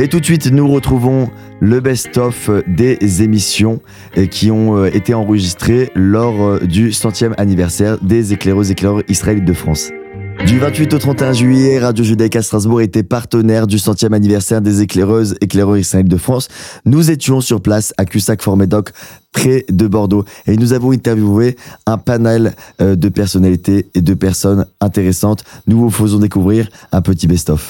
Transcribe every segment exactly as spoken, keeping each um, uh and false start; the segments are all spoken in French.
Et tout de suite, nous retrouvons le best-of des émissions qui ont été enregistrées lors du centième anniversaire des éclaireuses et éclaireurs israélites de France. Du vingt-huit au trente et un juillet, Radio Judaïque à Strasbourg était partenaire du centième anniversaire des éclaireuses et éclaireurs israélites de France. Nous étions sur place à Cussac-Fort-Médoc, près de Bordeaux. Et nous avons interviewé un panel de personnalités et de personnes intéressantes. Nous vous faisons découvrir un petit best-of.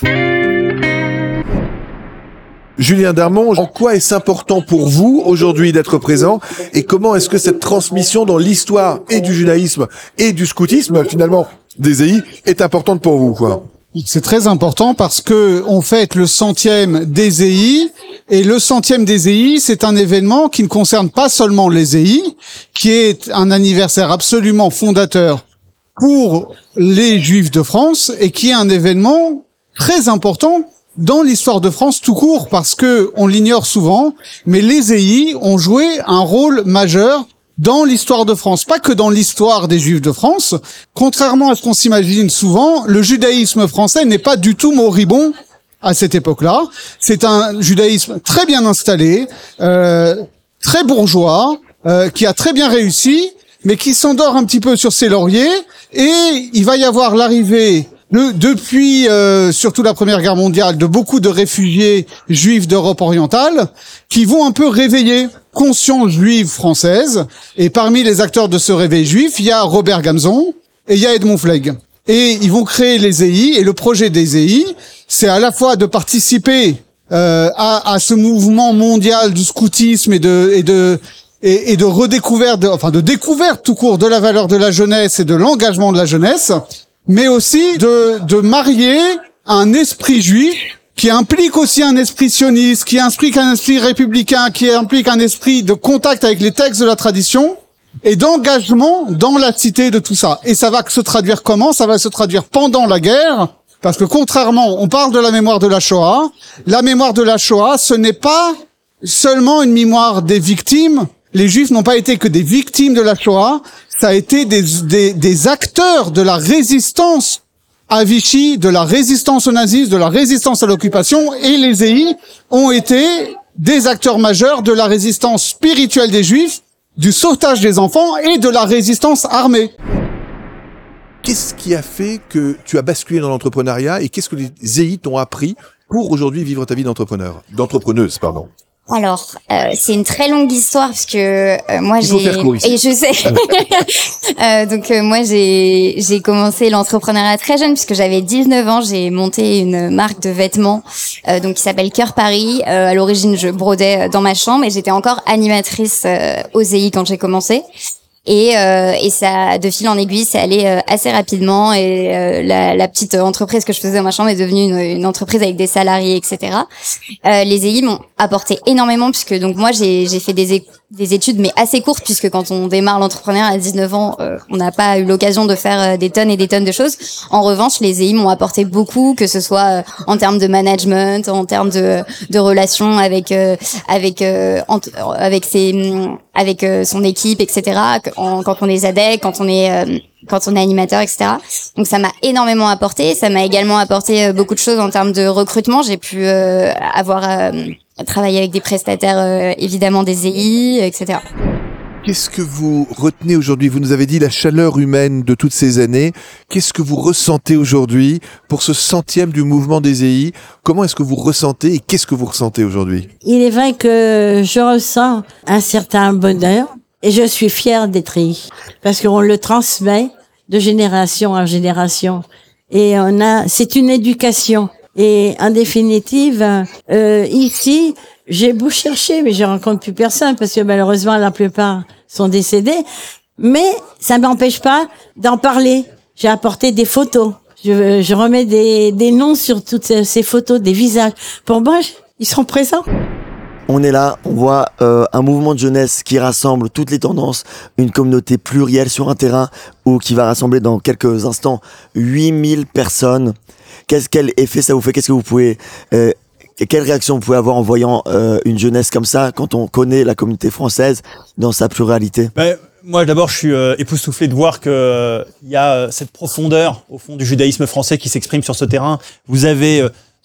Julien Darmon, en quoi est-ce important pour vous aujourd'hui d'être présent et comment est-ce que cette transmission dans l'histoire et du judaïsme et du scoutisme, finalement, des E I, est importante pour vous, quoi? C'est très important parce que on fête le centième des E I et le centième des E I, c'est un événement qui ne concerne pas seulement les E I, qui est un anniversaire absolument fondateur pour les Juifs de France et qui est un événement très important dans l'histoire de France tout court, parce que on l'ignore souvent, mais les E I ont joué un rôle majeur dans l'histoire de France, pas que dans l'histoire des Juifs de France. Contrairement à ce qu'on s'imagine souvent, le judaïsme français n'est pas du tout moribond à cette époque-là. C'est un judaïsme très bien installé, euh, très bourgeois, euh, qui a très bien réussi, mais qui s'endort un petit peu sur ses lauriers, et il va y avoir l'arrivée Le, depuis euh, surtout la Première Guerre mondiale, de beaucoup de réfugiés juifs d'Europe orientale qui vont un peu réveiller conscience juive française. Et parmi les acteurs de ce réveil juif, il y a Robert Gamzon et il y a Edmond Flegg. Et ils vont créer les E I. Et le projet des E I, c'est à la fois de participer euh, à, à ce mouvement mondial du scoutisme et de et de et, et de redécouverte, de, enfin de découverte tout court de la valeur de la jeunesse et de l'engagement de la jeunesse, mais aussi de, de marier un esprit juif qui implique aussi un esprit sioniste, qui implique un esprit républicain, qui implique un esprit de contact avec les textes de la tradition et d'engagement dans la cité de tout ça. Et ça va se traduire comment? Ça va se traduire pendant la guerre, parce que contrairement, on parle de la mémoire de la Shoah, la mémoire de la Shoah, ce n'est pas seulement une mémoire des victimes. Les Juifs n'ont pas été que des victimes de la Shoah, ça a été des, des, des acteurs de la résistance à Vichy, de la résistance au nazisme, de la résistance à l'occupation, et les E I ont été des acteurs majeurs de la résistance spirituelle des Juifs, du sauvetage des enfants et de la résistance armée. Qu'est-ce qui a fait que tu as basculé dans l'entrepreneuriat et qu'est-ce que les E I t'ont appris pour aujourd'hui vivre ta vie d'entrepreneur, d'entrepreneuse, pardon? Alors, euh, c'est une très longue histoire parce que euh, moi Il j'ai faut faire court ici. et je sais. euh, donc euh, moi j'ai j'ai commencé l'entrepreneuriat très jeune puisque j'avais dix-neuf ans, j'ai monté une marque de vêtements euh, donc qui s'appelle Cœur Paris. Euh, à l'origine, je brodais dans ma chambre et j'étais encore animatrice euh, aux E I quand j'ai commencé. Et, euh, et ça, de fil en aiguille, c'est allé euh, assez rapidement. Et euh, la, la petite entreprise que je faisais dans ma chambre est devenue une, une entreprise avec des salariés, et cetera. Euh, les E I m'ont apporté énormément puisque donc moi j'ai, j'ai fait des, é- des études mais assez courtes puisque quand on démarre l'entrepreneuriat à dix-neuf ans, euh, on n'a pas eu l'occasion de faire euh, des tonnes et des tonnes de choses. En revanche, les E I m'ont apporté beaucoup, que ce soit euh, en termes de management, en termes de, de relations avec euh, avec euh, ent- avec ses avec euh, son équipe, et cetera. En, quand on est zadek, quand on est euh, quand on est animateur, et cetera. Donc ça m'a énormément apporté. Ça m'a également apporté euh, beaucoup de choses en termes de recrutement. J'ai pu euh, avoir euh, travaillé avec des prestataires, euh, évidemment des E I, et cetera. Qu'est-ce que vous retenez aujourd'hui? Vous nous avez dit la chaleur humaine de toutes ces années. Qu'est-ce que vous ressentez aujourd'hui pour ce centième du mouvement des E I? Comment est-ce que vous ressentez et qu'est-ce que vous ressentez aujourd'hui? Il est vrai que je ressens un certain bonheur et je suis fière d'être E I parce qu'on le transmet de génération en génération et on a, c'est une éducation. Et en définitive, euh, ici, j'ai beau chercher, mais je rencontre plus personne parce que malheureusement la plupart sont décédés. Mais ça m'empêche pas d'en parler. J'ai apporté des photos. Je, je remets des, des noms sur toutes ces, ces photos, des visages. Pour moi, ils sont présents. On est là, on voit euh, un mouvement de jeunesse qui rassemble toutes les tendances, une communauté plurielle sur un terrain où qui va rassembler dans quelques instants huit mille personnes. Qu'est-ce quel effet ça vous fait? Qu'est-ce que vous pouvez euh, quelle réaction vous pouvez avoir en voyant euh, une jeunesse comme ça quand on connaît la communauté française dans sa pluralité? Ben, moi d'abord je suis euh, époustouflé de voir que il euh, y a euh, cette profondeur au fond du judaïsme français qui s'exprime sur ce terrain. Vous avez euh,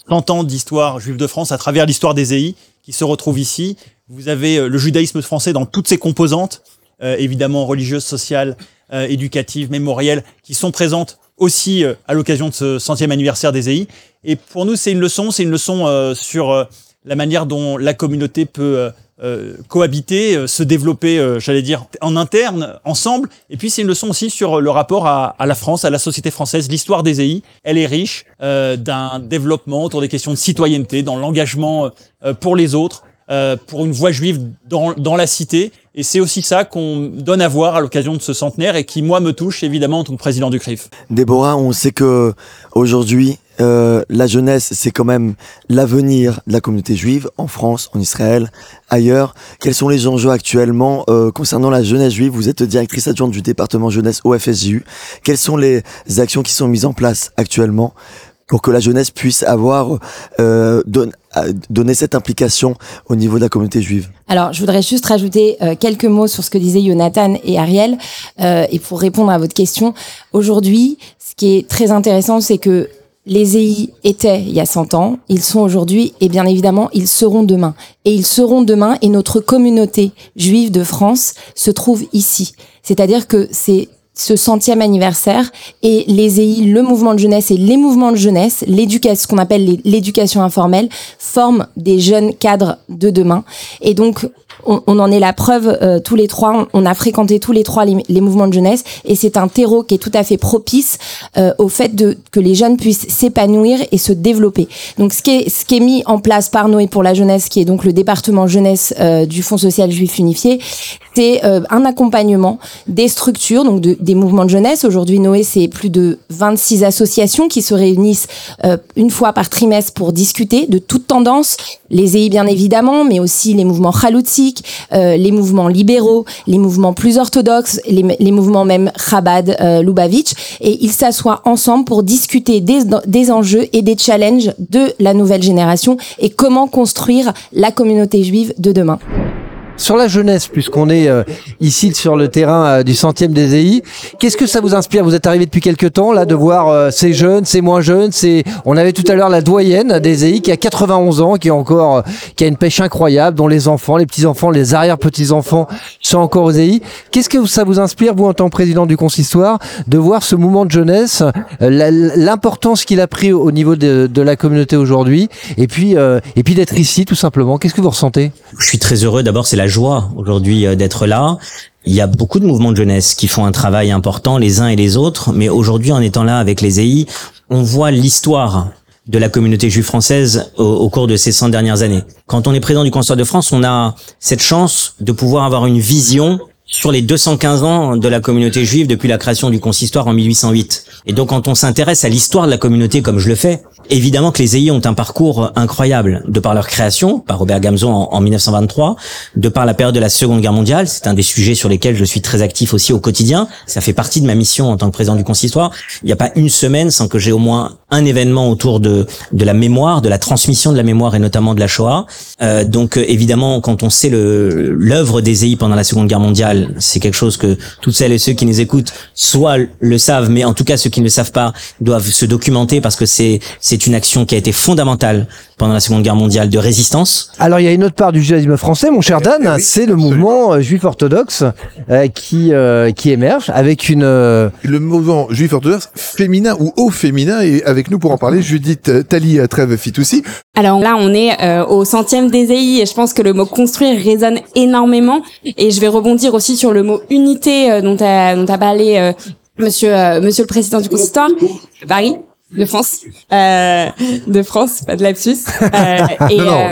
cent ans d'histoire juive de France à travers l'histoire des E I qui se retrouve ici. Vous avez le judaïsme français dans toutes ses composantes, euh, évidemment religieuses, sociales, euh, éducatives, mémorielles, qui sont présentes aussi euh, à l'occasion de ce centième anniversaire des E I. Et pour nous, c'est une leçon, c'est une leçon euh, sur euh, la manière dont la communauté peut euh, euh, cohabiter, euh, se développer, euh, j'allais dire, en interne, ensemble. Et puis, c'est une leçon aussi sur le rapport à, à la France, à la société française. L'histoire des E I, elle est riche euh, d'un développement autour des questions de citoyenneté, dans l'engagement euh, pour les autres, euh, pour une voix juive dans, dans la cité. Et c'est aussi ça qu'on donne à voir à l'occasion de ce centenaire et qui, moi, me touche évidemment en tant que président du C R I F. Déborah, on sait que aujourd'hui, euh, la jeunesse, c'est quand même l'avenir de la communauté juive en France, en Israël, ailleurs. Quels sont les enjeux actuellement euh, concernant la jeunesse juive? Vous êtes directrice adjointe du département jeunesse au F S J U. Quelles sont les actions qui sont mises en place actuellement pour que la jeunesse puisse avoir euh, don, donner cette implication au niveau de la communauté juive? Alors, je voudrais juste rajouter euh, quelques mots sur ce que disaient Jonathan et Ariel, euh, et pour répondre à votre question. Aujourd'hui, ce qui est très intéressant, c'est que les E I étaient il y a cent ans, ils sont aujourd'hui, et bien évidemment, ils seront demain. Et ils seront demain, et notre communauté juive de France se trouve ici. C'est-à-dire que c'est ce centième anniversaire et les E I, le mouvement de jeunesse et les mouvements de jeunesse, l'éducation, ce qu'on appelle l'éducation informelle, forment des jeunes cadres de demain. Et donc, on, on en est la preuve euh, tous les trois. On, on a fréquenté tous les trois les, les mouvements de jeunesse et c'est un terreau qui est tout à fait propice euh, au fait de que les jeunes puissent s'épanouir et se développer. Donc, ce qui est ce qui est mis en place par Noé pour la jeunesse, qui est donc le département jeunesse euh, du Fonds social juif unifié, c'est euh, un accompagnement des structures, donc de, des mouvements de jeunesse. Aujourd'hui, Noé, c'est plus de vingt-six associations qui se réunissent euh, une fois par trimestre pour discuter de toutes tendances, les E I bien évidemment, mais aussi les mouvements chaloutiques, euh, les mouvements libéraux, les mouvements plus orthodoxes, les, les mouvements même Chabad, euh, Lubavitch, et ils s'assoient ensemble pour discuter des, des enjeux et des challenges de la nouvelle génération et comment construire la communauté juive de demain. Sur la jeunesse, puisqu'on est euh, ici sur le terrain euh, du centième des E I, qu'est-ce que ça vous inspire? Vous êtes arrivé depuis quelques temps là de voir euh, ces jeunes, ces moins jeunes. C'est, on avait tout à l'heure la doyenne des E I qui a quatre-vingt-onze ans, qui est encore, euh, qui a une pêche incroyable, dont les enfants, les petits enfants, les arrière petits enfants sont encore aux E I. Qu'est-ce que ça vous inspire, vous en tant que président du consistoire, de voir ce mouvement de jeunesse, euh, la, l'importance qu'il a pris au niveau de, de la communauté aujourd'hui, et puis euh, et puis d'être ici tout simplement. Qu'est-ce que vous ressentez? Je suis très heureux. D'abord, c'est la joie aujourd'hui d'être là. Il y a beaucoup de mouvements de jeunesse qui font un travail important les uns et les autres, mais aujourd'hui, en étant là avec les E I, on voit l'histoire de la communauté juive française au, au cours de ces cent dernières années. Quand on est président du Consistoire de France, on a cette chance de pouvoir avoir une vision sur les deux cent quinze ans de la communauté juive depuis la création du consistoire en mille huit cent huit. Et donc, quand on s'intéresse à l'histoire de la communauté comme je le fais, évidemment que les E I ont un parcours incroyable de par leur création, par Robert Gamzon en, en mille neuf cent vingt-trois, de par la période de la Seconde Guerre mondiale. C'est un des sujets sur lesquels je suis très actif aussi au quotidien. Ça fait partie de ma mission en tant que président du consistoire. Il n'y a pas une semaine sans que j'ai au moins un événement autour de de la mémoire, de la transmission de la mémoire et notamment de la Shoah. Euh, donc, évidemment, quand on sait le l'œuvre des E I pendant la Seconde Guerre mondiale, c'est quelque chose que toutes celles et ceux qui nous écoutent soit le savent, mais en tout cas ceux qui ne le savent pas doivent se documenter parce que c'est c'est une action qui a été fondamentale pendant la Seconde Guerre mondiale de résistance. Alors il y a une autre part du judaïsme français, mon cher Dan, oui, c'est le mouvement euh, juif orthodoxe euh, qui euh, qui émerge avec une euh... le mouvement juif orthodoxe féminin ou au féminin, et avec nous pour en parler Judith Tali Trèves-Fitoussi. Alors là on est euh, au centième des E I et je pense que le mot construire résonne énormément, et je vais rebondir aussi sur le mot unité euh, dont a dont a parlé euh, monsieur euh, monsieur le président du consistoire de Paris. De France, euh, de France, pas de lapsus. Euh, et euh,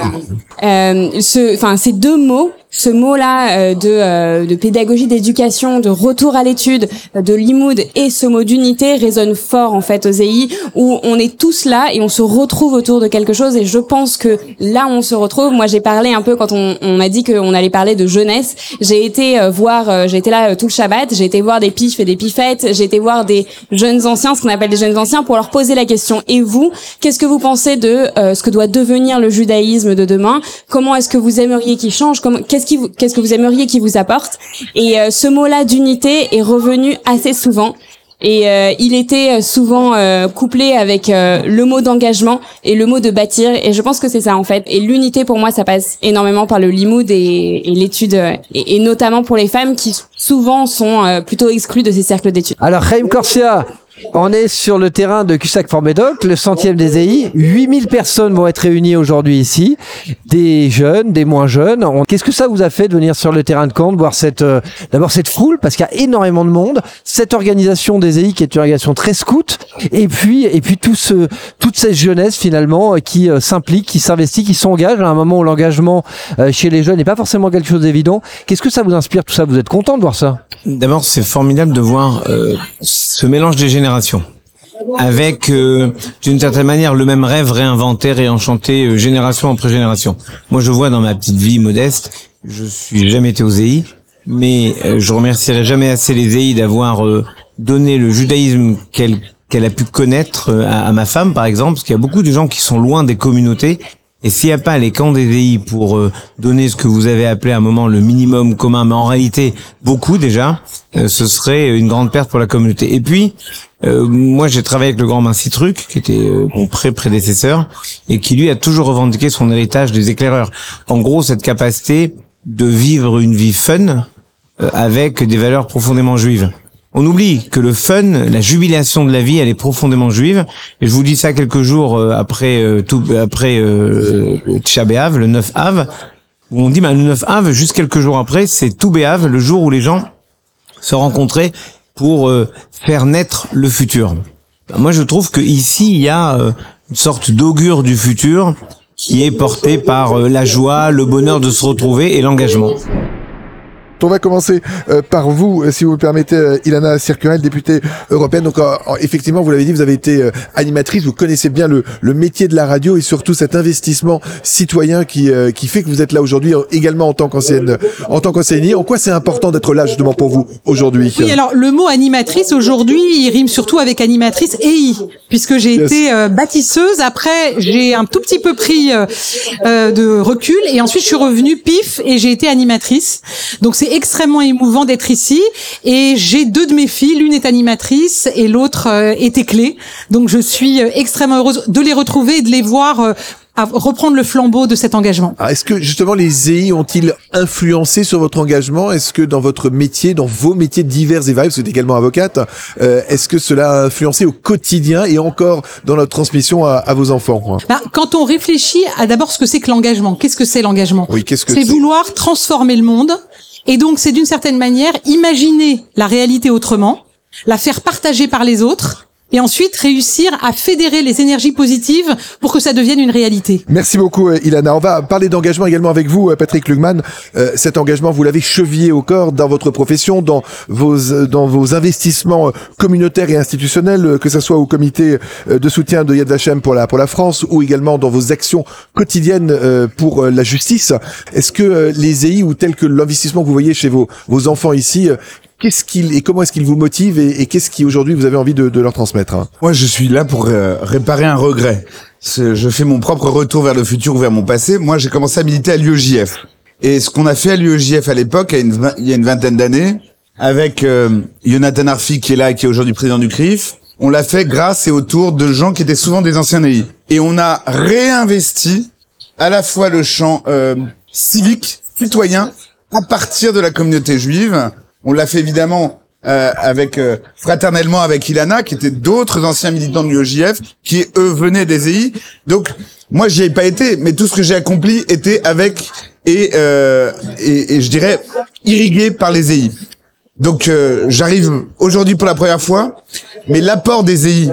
euh, ce, enfin, ces deux mots, ce mot-là euh, de, euh, de pédagogie, d'éducation, de retour à l'étude, de limoud, et ce mot d'unité résonne fort en fait aux E I, où on est tous là et on se retrouve autour de quelque chose. Et je pense que là, on se retrouve. Moi, j'ai parlé un peu quand on, on m'a dit qu'on allait parler de jeunesse. J'ai été euh, voir, euh, j'ai été là euh, tout le Shabbat. J'ai été voir des pifs et des pifettes. J'ai été voir des jeunes anciens, ce qu'on appelle des jeunes anciens, pour leur poser la question. Et vous, qu'est-ce que vous pensez de euh, ce que doit devenir le judaïsme de demain? Comment est-ce que vous aimeriez qu'il change? Comment, qu'est-ce qui vous, qu'est-ce que vous aimeriez qu'il vous apporte? Et euh, ce mot-là d'unité est revenu assez souvent. Et euh, il était souvent euh, couplé avec euh, le mot d'engagement et le mot de bâtir. Et je pense que c'est ça en fait. Et l'unité pour moi, ça passe énormément par le Limoud et, et l'étude, et, et notamment pour les femmes qui souvent sont euh, plutôt exclues de ces cercles d'études. Alors, Chaim Corsia, on est sur le terrain de Cussac-Fort-Médoc, le centième des E I. huit mille personnes vont être réunies aujourd'hui ici, des jeunes, des moins jeunes. On... Qu'est-ce que ça vous a fait de venir sur le terrain de Caen, de voir cette, euh, d'abord cette foule, parce qu'il y a énormément de monde, cette organisation des E I qui est une organisation très scout, et puis, et puis tout ce, toute cette jeunesse finalement qui euh, s'implique, qui s'investit, qui s'engage à un moment où l'engagement euh, chez les jeunes n'est pas forcément quelque chose d'évident. Qu'est-ce que ça vous inspire tout ça? Vous êtes content de voir ça? D'abord, c'est formidable de voir euh, ce mélange des générations. Avec, euh, d'une certaine manière, le même rêve réinventé, réenchanté, euh, génération après génération. Moi, je vois dans ma petite vie modeste, je suis jamais été aux E I, mais euh, je remercierai jamais assez les E I d'avoir euh, donné le judaïsme qu'elle qu'elle a pu connaître euh, à, à ma femme, par exemple, parce qu'il y a beaucoup de gens qui sont loin des communautés. Et s'il n'y a pas les camps des E I pour euh, donner ce que vous avez appelé à un moment le minimum commun, mais en réalité beaucoup déjà, euh, ce serait une grande perte pour la communauté. Et puis, euh, moi j'ai travaillé avec le grand Mincy Truc, qui était euh, mon pré-prédécesseur, et qui lui a toujours revendiqué son héritage des éclaireurs. En gros, cette capacité de vivre une vie fun euh, avec des valeurs profondément juives. On oublie que le fun, la jubilation de la vie, elle est profondément juive. Et je vous dis ça quelques jours après euh, tout, après euh, Tisha B'Av, le neuf Av, où on dit bah, le neuf Av, juste quelques jours après, c'est Tout B'Av, le jour où les gens se rencontraient pour euh, faire naître le futur. Ben, moi, je trouve que ici, il y a euh, une sorte d'augure du futur qui est porté par euh, la joie, le bonheur de se retrouver et l'engagement. On va commencer euh, par vous, si vous le permettez, euh, Ilana Circurel, députée européenne. Donc, euh, effectivement, vous l'avez dit, vous avez été euh, animatrice, vous connaissez bien le, le métier de la radio et surtout cet investissement citoyen qui euh, qui fait que vous êtes là aujourd'hui, également en tant qu'ancienne en tant qu'enseignante. En quoi c'est important d'être là justement pour vous aujourd'hui? Oui, alors le mot animatrice aujourd'hui, il rime surtout avec animatrice E I, puisque j'ai yes. été euh, bâtisseuse. Après, j'ai un tout petit peu pris euh, euh, de recul et ensuite je suis revenue pif et j'ai été animatrice. Donc c'est extrêmement émouvant d'être ici et j'ai deux de mes filles, l'une est animatrice et l'autre euh, était clé. Donc je suis euh, extrêmement heureuse de les retrouver et de les voir euh, à reprendre le flambeau de cet engagement. Alors, est-ce que justement les E I ont-ils influencé sur votre engagement? Est-ce que dans votre métier, dans vos métiers divers et variés, vous êtes également avocate, euh, est-ce que cela a influencé au quotidien et encore dans notre transmission à, à vos enfants? Bah, quand on réfléchit à d'abord ce que c'est que l'engagement, qu'est-ce que c'est l'engagement? Oui, qu'est-ce que c'est? C'est vouloir transformer le monde. Et donc, c'est d'une certaine manière imaginer la réalité autrement, la faire partager par les autres, et ensuite réussir à fédérer les énergies positives pour que ça devienne une réalité. Merci beaucoup, Ilana. On va parler d'engagement également avec vous, Patrick Lugman. Euh, cet engagement, vous l'avez chevillé au corps dans votre profession, dans vos dans vos investissements communautaires et institutionnels, que ce soit au comité de soutien de Yad Vashem pour la pour la France ou également dans vos actions quotidiennes euh, pour la justice. Est-ce que les E I ou tel que l'investissement que vous voyez chez vos vos enfants ici, qu'est-ce qu'il et comment est-ce qu'il vous motive et, et qu'est-ce qui aujourd'hui vous avez envie de, de leur transmettre? Moi, je suis là pour euh, réparer un regret. C'est, je fais mon propre retour vers le futur ou vers mon passé. Moi, j'ai commencé à militer à l'U E J F. Et ce qu'on a fait à l'U E J F à l'époque, il y a une, il y a une vingtaine d'années, avec euh, Yonatan Arfi qui est là et qui est aujourd'hui président du C R I F, on l'a fait grâce et autour de gens qui étaient souvent des anciens E I. Et on a réinvesti à la fois le champ euh, civique, citoyen, à partir de la communauté juive. On l'a fait évidemment euh, avec euh, fraternellement avec Ilana, qui étaient d'autres anciens militants de l'U E J F, qui eux venaient des E I. Donc moi j'y ai pas été, mais tout ce que j'ai accompli était avec et euh, et, et je dirais irrigué par les E I. Donc euh, j'arrive aujourd'hui pour la première fois, mais l'apport des E I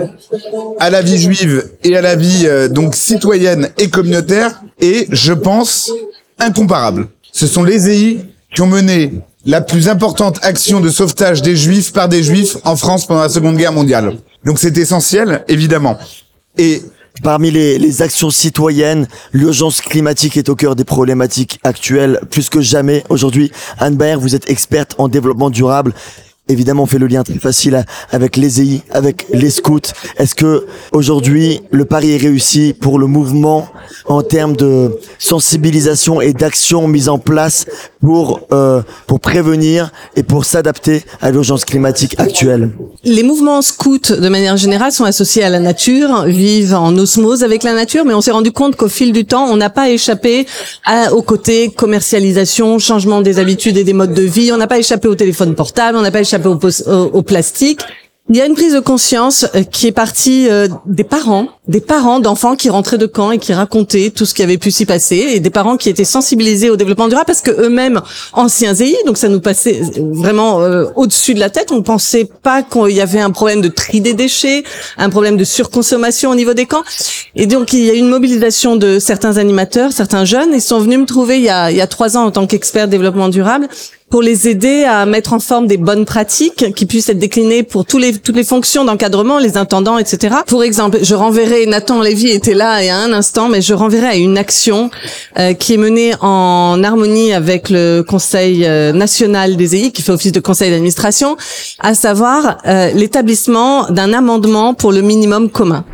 à la vie juive et à la vie euh, donc citoyenne et communautaire est, je pense, incomparable. Ce sont les E I qui ont mené la plus importante action de sauvetage des Juifs par des Juifs en France pendant la Seconde Guerre mondiale. Donc c'est essentiel, évidemment. Et parmi les, les actions citoyennes, l'urgence climatique est au cœur des problématiques actuelles, plus que jamais aujourd'hui. Anne Baer, vous êtes experte en développement durable. Évidemment, on fait le lien très facile avec les E I, avec les scouts. Est-ce que aujourd'hui, le pari est réussi pour le mouvement en termes de sensibilisation et d'action mise en place pour euh, pour prévenir et pour s'adapter à l'urgence climatique actuelle? Les mouvements scouts, de manière générale, sont associés à la nature, vivent en osmose avec la nature, mais on s'est rendu compte qu'au fil du temps, on n'a pas échappé à, au côté commercialisation, changement des habitudes et des modes de vie, on n'a pas échappé au téléphone portable, on n'a pas échappé au, au, au plastique. Il y a une prise de conscience qui est partie euh, des parents, des parents d'enfants qui rentraient de camp et qui racontaient tout ce qui avait pu s'y passer, et des parents qui étaient sensibilisés au développement durable parce que eux-mêmes anciens E I, donc ça nous passait vraiment euh, au-dessus de la tête. On ne pensait pas qu'il y avait un problème de tri des déchets, un problème de surconsommation au niveau des camps. Et donc il y a eu une mobilisation de certains animateurs, certains jeunes, ils sont venus me trouver il y a, il y a trois ans en tant qu'expert développement durable, pour les aider à mettre en forme des bonnes pratiques qui puissent être déclinées pour tous les, toutes les fonctions d'encadrement, les intendants, et cetera. Pour exemple, je renverrai, Nathan Lévy était là il y a un instant, mais je renverrai à une action euh, qui est menée en harmonie avec le Conseil euh, national des E I, qui fait office de conseil d'administration, à savoir euh, l'établissement d'un amendement pour le minimum commun.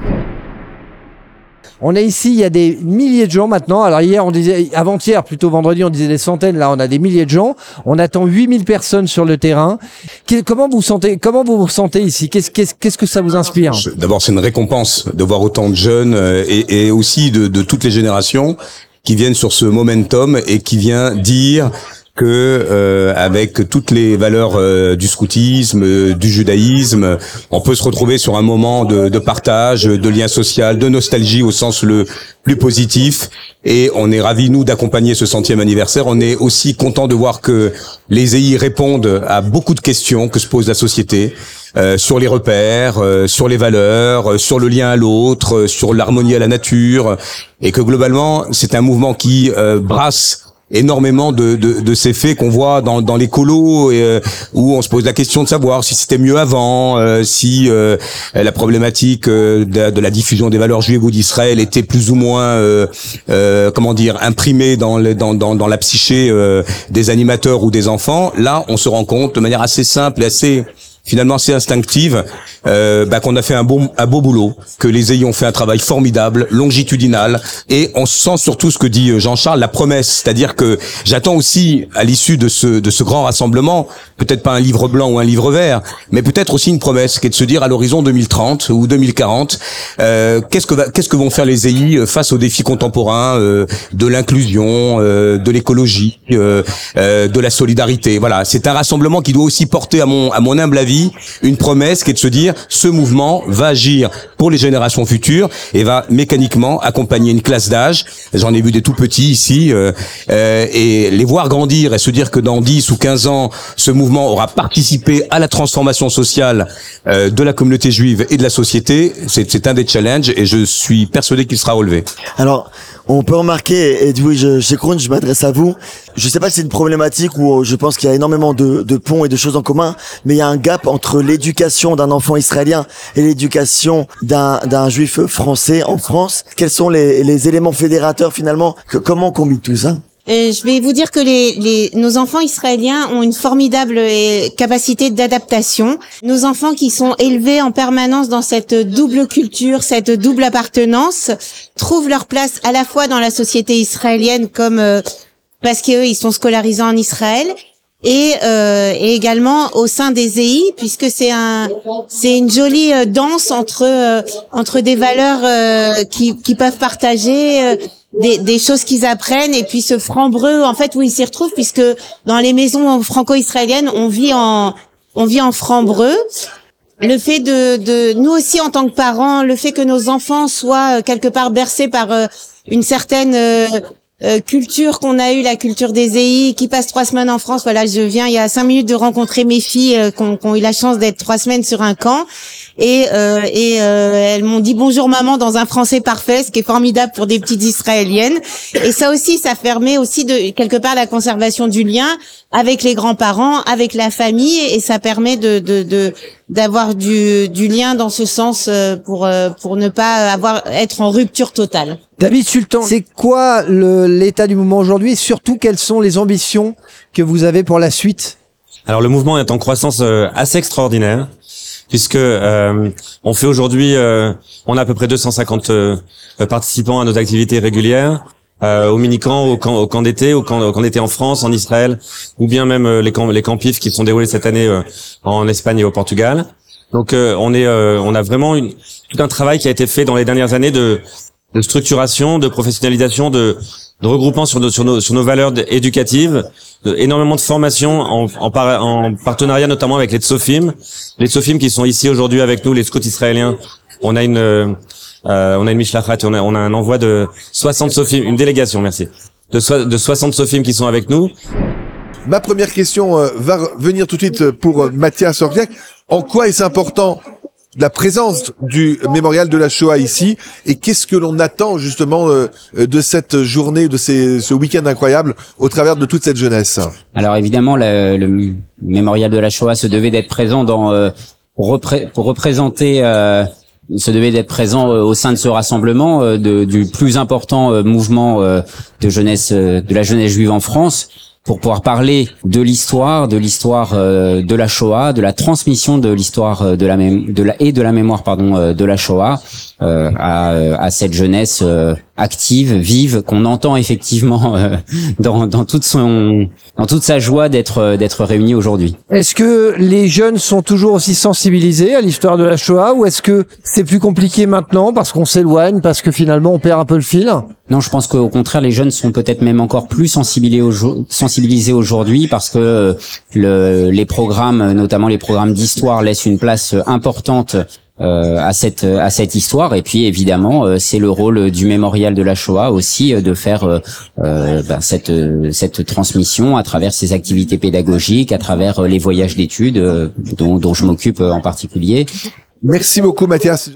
On est ici, il y a des milliers de gens maintenant. Alors hier, on disait, avant-hier, plutôt vendredi, on disait des centaines. Là, on a des milliers de gens. On attend huit mille personnes sur le terrain. Comment vous sentez, comment vous vous sentez ici? Qu'est-ce, qu'est-ce, qu'est-ce que ça vous inspire? D'abord, c'est une récompense de voir autant de jeunes et, et aussi de, de toutes les générations qui viennent sur ce momentum et qui vient dire que euh, avec toutes les valeurs euh, du scoutisme, euh, du judaïsme, on peut se retrouver sur un moment de, de partage, de lien social, de nostalgie au sens le plus positif. Et on est ravis, nous, d'accompagner ce centième anniversaire. On est aussi content de voir que les E I répondent à beaucoup de questions que se pose la société. Euh, sur les repères, euh, sur les valeurs, euh, sur le lien à l'autre, euh, sur l'harmonie à la nature, et que globalement, c'est un mouvement qui euh, brasse énormément de, de, de ces faits qu'on voit dans, dans les colos, et, euh, où on se pose la question de savoir si c'était mieux avant, euh, si euh, la problématique euh, de, de la diffusion des valeurs juives ou d'Israël était plus ou moins, euh, euh, comment dire, imprimée dans, le, dans, dans, dans la psyché euh, des animateurs ou des enfants. Là, on se rend compte de manière assez simple et assez finalement assez instinctive, euh, bah, qu'on a fait un beau, un beau boulot, que les E I ont fait un travail formidable, longitudinal, et on sent surtout ce que dit Jean-Charles, la promesse, c'est-à-dire que j'attends aussi, à l'issue de ce, de ce grand rassemblement, peut-être pas un livre blanc ou un livre vert, mais peut-être aussi une promesse, qui est de se dire à l'horizon deux mille trente ou deux mille quarante, euh, qu'est-ce que va, qu'est-ce que vont faire les E I face aux défis contemporains euh, de l'inclusion, euh, de l'écologie, euh, euh, de la solidarité. Voilà, c'est un rassemblement qui doit aussi porter, à mon, à mon humble avis, une promesse qui est de se dire ce mouvement va agir pour les générations futures et va mécaniquement accompagner une classe d'âge. J'en ai vu des tout petits ici, euh, euh, et les voir grandir et se dire que dans dix ou quinze ans, ce mouvement aura participé à la transformation sociale euh, de la communauté juive et de la société, c'est, c'est un des challenges, et je suis persuadé qu'il sera relevé. Alors, on peut remarquer, Edwige je, chez Krohn, je m'adresse à vous, je sais pas si c'est une problématique où je pense qu'il y a énormément de, de ponts et de choses en commun, mais il y a un gap entre l'éducation d'un enfant israélien et l'éducation d'un, d'un juif français en France. Quels sont les, les éléments fédérateurs finalement? que, Comment on combine tout ça? Euh, je vais vous dire que les, les, nos enfants israéliens ont une formidable euh, capacité d'adaptation. Nos enfants qui sont élevés en permanence dans cette double culture, cette double appartenance, trouvent leur place à la fois dans la société israélienne comme euh, parce qu'eux ils sont scolarisés en Israël, et, euh, et également au sein des E I, puisque c'est un c'est une jolie euh, danse entre euh, entre des valeurs euh, qui qui peuvent partager. Euh, Des, des choses qu'ils apprennent, et puis ce franc-breu en fait où ils s'y retrouvent, puisque dans les maisons franco-israéliennes on vit en on vit en franc-breu. Le fait de de nous aussi en tant que parents, le fait que nos enfants soient quelque part bercés par euh, une certaine euh, euh, culture qu'on a eue, la culture des E I, qui passent trois semaines en France. Voilà, je viens il y a cinq minutes de rencontrer mes filles euh, qui ont, qui ont eu la chance d'être trois semaines sur un camp. Et, euh, et euh, elles m'ont dit bonjour maman dans un français parfait, ce qui est formidable pour des petites israéliennes. Et ça aussi, ça permet aussi de quelque part la conservation du lien avec les grands-parents, avec la famille, et ça permet de de, de d'avoir du du lien dans ce sens pour pour ne pas avoir être en rupture totale. David Sultan, c'est quoi le, l'état du mouvement aujourd'hui, et surtout quelles sont les ambitions que vous avez pour la suite? Alors le mouvement est en croissance euh, assez extraordinaire, puisque euh, on fait aujourd'hui, euh, on a à peu près deux cent cinquante euh, participants à nos activités régulières, euh, au mini-camp, au camp, au camp d'été, au camp, au camp d'été en France, en Israël, ou bien même euh, les camps, les camps P I F qui sont déroulés cette année euh, en Espagne et au Portugal. Donc euh, on est, euh, on a vraiment une, tout un travail qui a été fait dans les dernières années de, de structuration, de professionnalisation, de, de regroupement sur nos, sur nos, sur nos valeurs éducatives, de, énormément de formation en, en, par, en partenariat notamment avec les Tsofim, les Tsofim qui sont ici aujourd'hui avec nous, les scouts israéliens. On a une, euh, on a une mishlachat, on a, on a un envoi de soixante Tsofim, une délégation, merci, de, so, de soixante Tsofim qui sont avec nous. Ma première question euh, va venir tout de suite pour euh, Mathias Orviac. En quoi est-ce important la présence du mémorial de la Shoah ici, et qu'est-ce que l'on attend justement euh, de cette journée, de ces, ce week-end incroyable au travers de toute cette jeunesse? Alors évidemment, le, le mémorial de la Shoah se devait d'être présent dans euh, pour, repré- pour représenter euh, se devait d'être présent euh, au sein de ce rassemblement euh, de, du plus important euh, mouvement euh, de jeunesse euh, de la jeunesse juive en France, pour pouvoir parler de l'histoire, de l'histoire euh, de la Shoah, de la transmission de l'histoire euh, de la même de la et de la mémoire pardon euh, de la Shoah euh, à, à cette jeunesse euh, active, vive, qu'on entend effectivement euh, dans dans toute son dans toute sa joie d'être d'être réunis aujourd'hui. Est-ce que les jeunes sont toujours aussi sensibilisés à l'histoire de la Shoah, ou est-ce que c'est plus compliqué maintenant parce qu'on s'éloigne, parce que finalement on perd un peu le fil? Non, je pense qu'au contraire, les jeunes sont peut-être même encore plus sensibilisés, au, sensibilisés aujourd'hui, parce que le, les programmes, notamment les programmes d'histoire, laissent une place importante euh, à cette à cette histoire. Et puis évidemment, euh, c'est le rôle du mémorial de la Shoah aussi euh, de faire euh, euh, ben, cette cette transmission à travers ses activités pédagogiques, à travers euh, les voyages d'études euh, dont, dont je m'occupe euh, en particulier. Merci beaucoup, Mathias.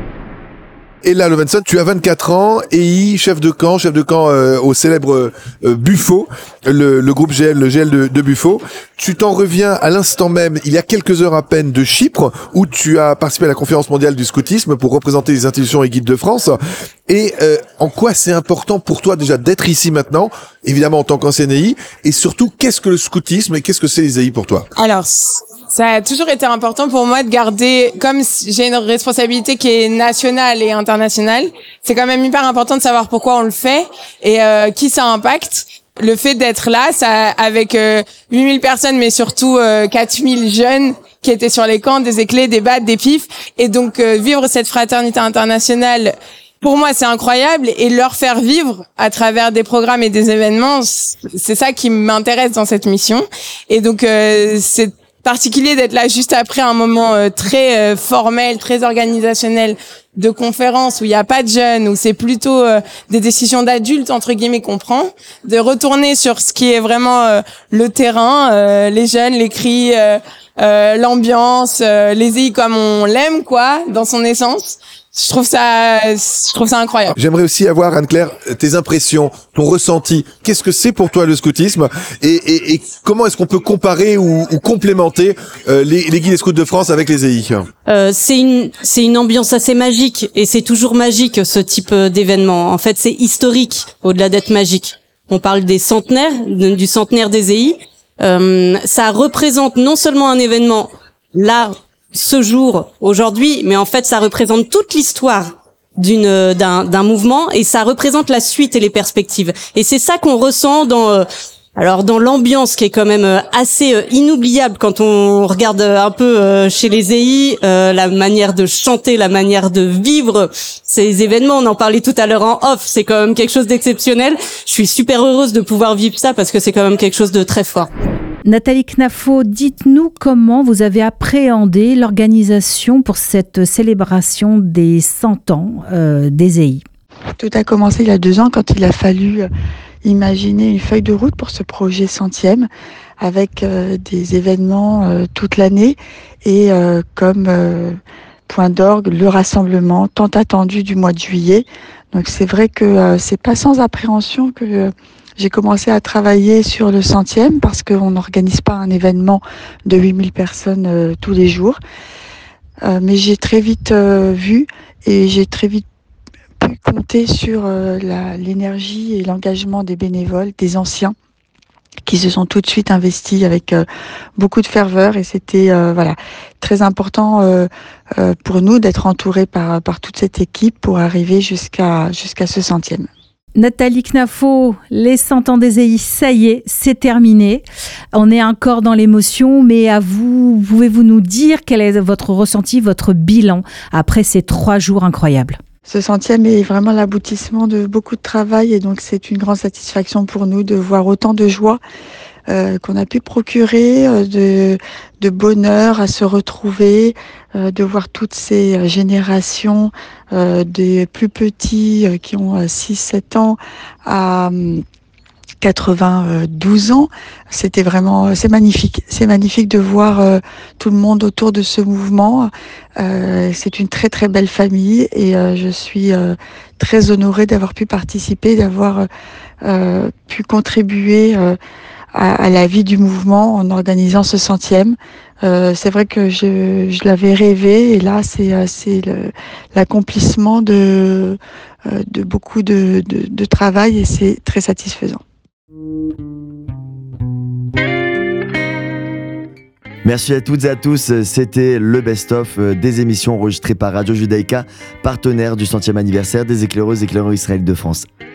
Ella Levenson, tu as vingt-quatre ans, E I, chef de camp, chef de camp euh, au célèbre euh, Buffo, le, le groupe G L, le G L de, de Buffo. Tu t'en reviens à l'instant même, il y a quelques heures à peine, de Chypre, où tu as participé à la conférence mondiale du scoutisme pour représenter les institutions et guides de France. Et euh, en quoi c'est important pour toi déjà d'être ici maintenant, évidemment en tant qu'ancien E I, et surtout qu'est-ce que le scoutisme et qu'est-ce que c'est les E I pour toi? Alors, ça a toujours été important pour moi de garder, comme j'ai une responsabilité qui est nationale et internationale, c'est quand même hyper important de savoir pourquoi on le fait et euh, qui ça impacte. Le fait d'être là, ça, avec euh, huit mille personnes, mais surtout euh, quatre mille jeunes qui étaient sur les camps, des éclés, des B A T, des P I F, et donc euh, vivre cette fraternité internationale, pour moi, c'est incroyable, et leur faire vivre à travers des programmes et des événements, c'est ça qui m'intéresse dans cette mission. Et donc, euh, c'est particulier d'être là juste après un moment euh, très euh, formel, très organisationnel de conférence où il n'y a pas de jeunes, où c'est plutôt euh, des décisions d'adultes entre guillemets qu'on prend, de retourner sur ce qui est vraiment euh, le terrain, euh, les jeunes, les cris, euh, euh, l'ambiance, euh, les E I comme on l'aime quoi, dans son essence. Je trouve ça, je trouve ça incroyable. J'aimerais aussi avoir, Anne-Claire, tes impressions, ton ressenti. Qu'est-ce que c'est pour toi le scoutisme, et, et, et comment est-ce qu'on peut comparer ou, ou complémenter euh, les, les guides et scouts de France avec les E I? Euh, c'est une c'est une ambiance assez magique, et c'est toujours magique ce type d'événement. En fait, c'est historique au-delà d'être magique. On parle des centenaires, du centenaire des E I. Euh, ça représente non seulement un événement là, ce jour, aujourd'hui, mais en fait, ça représente toute l'histoire d'une d'un d'un mouvement, et ça représente la suite et les perspectives. Et c'est ça qu'on ressent dans euh, alors dans l'ambiance qui est quand même euh, assez euh, inoubliable quand on regarde euh, un peu euh, chez les E I, euh, la manière de chanter, la manière de vivre ces événements. On en parlait tout à l'heure en off, c'est quand même quelque chose d'exceptionnel. Je suis super heureuse de pouvoir vivre ça parce que c'est quand même quelque chose de très fort. Nathalie Knafo, dites-nous comment vous avez appréhendé l'organisation pour cette célébration des cent ans euh, des E I. Tout a commencé il y a deux ans quand il a fallu imaginer une feuille de route pour ce projet centième avec euh, des événements euh, toute l'année et euh, comme euh, point d'orgue le rassemblement tant attendu du mois de juillet. Donc c'est vrai que euh, c'est pas sans appréhension que euh, j'ai commencé à travailler sur le centième parce qu'on n'organise pas un événement de huit mille personnes euh, tous les jours. Euh, mais j'ai très vite euh, vu et j'ai très vite pu compter sur euh, la, l'énergie et l'engagement des bénévoles, des anciens, qui se sont tout de suite investis avec euh, beaucoup de ferveur. Et c'était euh, voilà très important euh, euh, pour nous d'être entourés par, par toute cette équipe pour arriver jusqu'à, jusqu'à ce centième. Nathalie Knafo, les cent ans des E I, ça y est, c'est terminé. On est encore dans l'émotion, mais à vous, pouvez-vous nous dire quel est votre ressenti, votre bilan après ces trois jours incroyables ? Ce centième est vraiment l'aboutissement de beaucoup de travail et donc c'est une grande satisfaction pour nous de voir autant de joie euh, qu'on a pu procurer, euh, de, de bonheur à se retrouver, euh, de voir toutes ces générations euh, des plus petits euh, qui ont six sept ans à quatre-vingt-douze ans. C'était vraiment, c'est magnifique. C'est magnifique de voir euh, tout le monde autour de ce mouvement. Euh, c'est une très très belle famille et euh, je suis euh, très honorée d'avoir pu participer, d'avoir euh, pu contribuer euh, à, à la vie du mouvement en organisant ce centième. Euh, c'est vrai que je, je l'avais rêvé et là c'est, c'est le, l'accomplissement de, euh, de beaucoup de, de, de travail et c'est très satisfaisant. Merci à toutes et à tous, c'était le best-of des émissions enregistrées par Radio Judaïka, partenaire du centième anniversaire des éclaireuses et éclaireurs Israël de France.